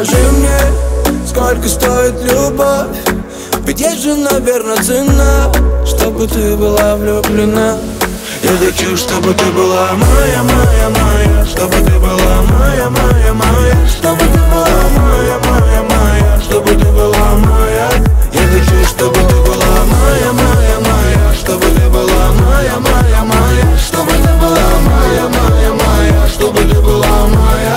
Скажи мне, сколько стоит любовь? Ведь есть же, наверное, цена, чтобы ты была влюблена. Я хочу, чтобы ты была моя, моя, моя, чтобы ты была моя, моя, моя, чтобы ты была моя, моя, моя, чтобы ты была моя. Я хочу, чтобы ты была моя, моя, моя, чтобы ты была моя, моя, моя, чтобы ты была моя, моя, моя, чтобы ты была моя,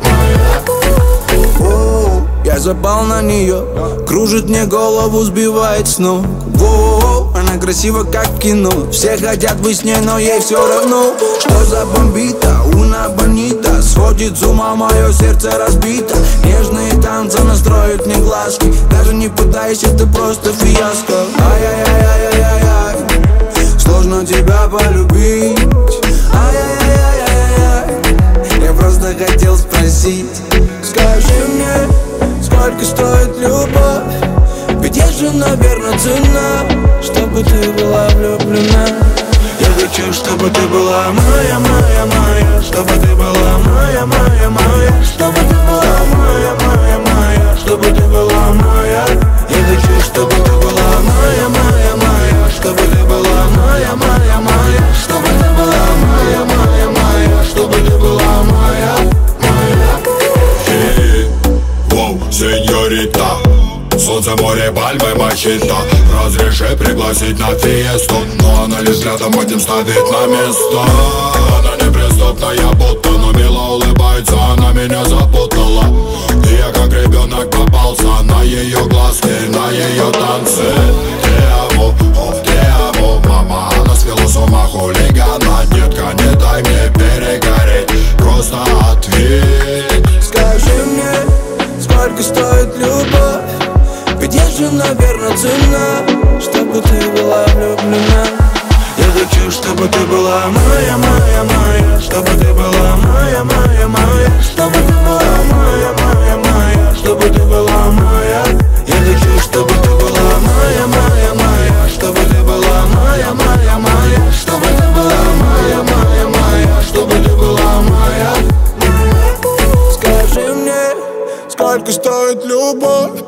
моя. Я запал на нее, кружит мне голову, сбивает с ног. Она красива, как в кино. Все хотят быть с ней, но ей все равно. Что за бомбита, уна бонита. Сводит с ума, мое сердце разбито. Нежные танцы настроят мне глазки. Даже не пытайся, ты просто фиаско. Ай-яй-яй-яй-яй-яй, сложно тебя полюбить. Ай-яй-яй-яй-яй, я просто хотел спросить. Скажи мне, сколько стоит любовь? Ведь есть же, наверное, цена, чтобы ты была влюблена. Я хочу, чтобы ты была моя, моя, моя, чтобы ты была моя, моя, моя, чтобы ты была моя, моя, моя, чтобы ты была моя. Я хочу, чтобы ты была моя, моя, моя, чтобы ты была моя, моя, моя, чтобы ты была моя, моя, моя, чтобы ты была моя, моя. Воу, сеньорита, солнце, море, пальмы, мохито. Разреши пригласить на фиесту, но она лишь взглядом одним ставит на место. Она неприступная будто, но мило улыбается, она меня запутала. И я как ребенок попался на ее глазки, на ее танцы. Те амо, мама, она свела с ума хулигана. Детка, не дай мне перегореть, просто ответь. Скажи мне, сколько стоит любовь? Ведь есть же, наверное, цена, чтобы ты была влюблена. Я хочу, чтобы ты была моя, моя, моя, чтобы ты была моя, моя, моя, чтобы ты была моя, моя, моя, чтобы ты была моя. Я хочу, чтобы ты была моя, моя, моя, чтобы ты была моя, моя, моя, чтобы ты была моя, моя, моя, чтобы ты была моя. Скажи мне, сколько стоит любовь?